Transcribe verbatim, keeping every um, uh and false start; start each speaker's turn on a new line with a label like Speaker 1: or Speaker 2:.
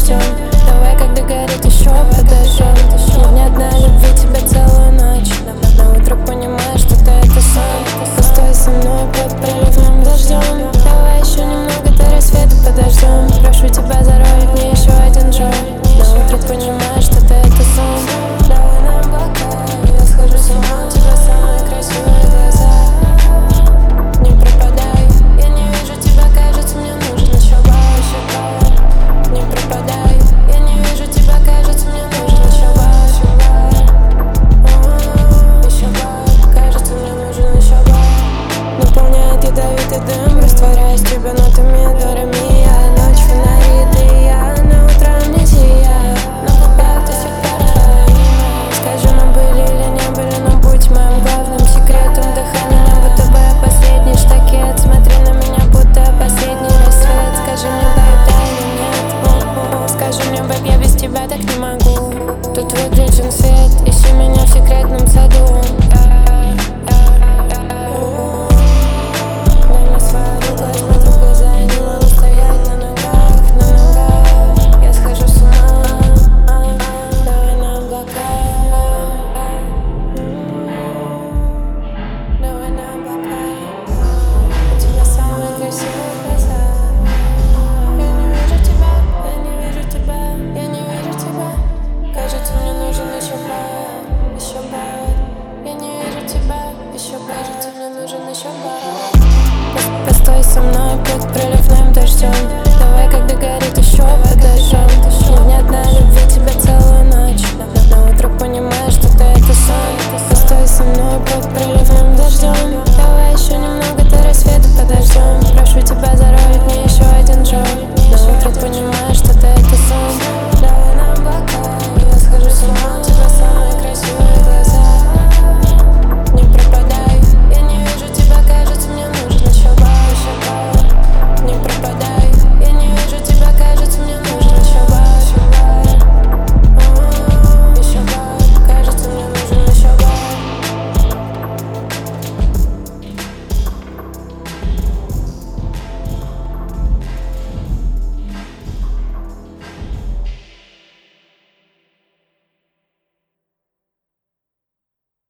Speaker 1: дождем. Давай, когда горит, еще подожжем. Невнятно любви тебя целую ночь. На утро понимаешь, что ты это сон. Постой со мной под проливным дождем. Давай еще немного до рассвета подождем. Прошу тебя заролить мне еще один джой. На утро понимаешь, что ты это сон. Давай на облака, я схожу с ума. У тебя самые красивые глаза. Не пропадай, я не вижу тебя, кажется, мне нужен еще бал, еще бал. Не пропадай, я не вижу тебя, кажется, мне нужен еще бал, еще бал. Еще бал, кажется, мне нужен еще бал. Наполняет ядовитый дым, растворяясь тебя нотами до ре ми. Я ночь фонари, ты и я, на утро амнезия. На губах до сих пор твое имя. Скажи, мы были или не были, но будь моим главным секретом. Дыхание будто бы последний штакет. Смотри на меня, будто последний рассвет. Скажи мне, бэйб, да или нет? Скажи мне, бэйб, я без тебя так не могу. Тут выключен свет, ищи меня в секретном саду. Дай мне свою руку, смотри в глаза, я не могу стоять на ногах, на ногах. Я схожу с ума, давай на облака. Давай на облака. У тебя самые красивые глаза. Я не вижу тебя, я не вижу тебя, я не вижу тебя. Кажется, мне нужен еще бал, еще бал. Я не вижу тебя, еще кажется, мне нужен еще бал. Постой со мной под проливным дождем. Давай, когда горит, еще подожжем. Невнятно любви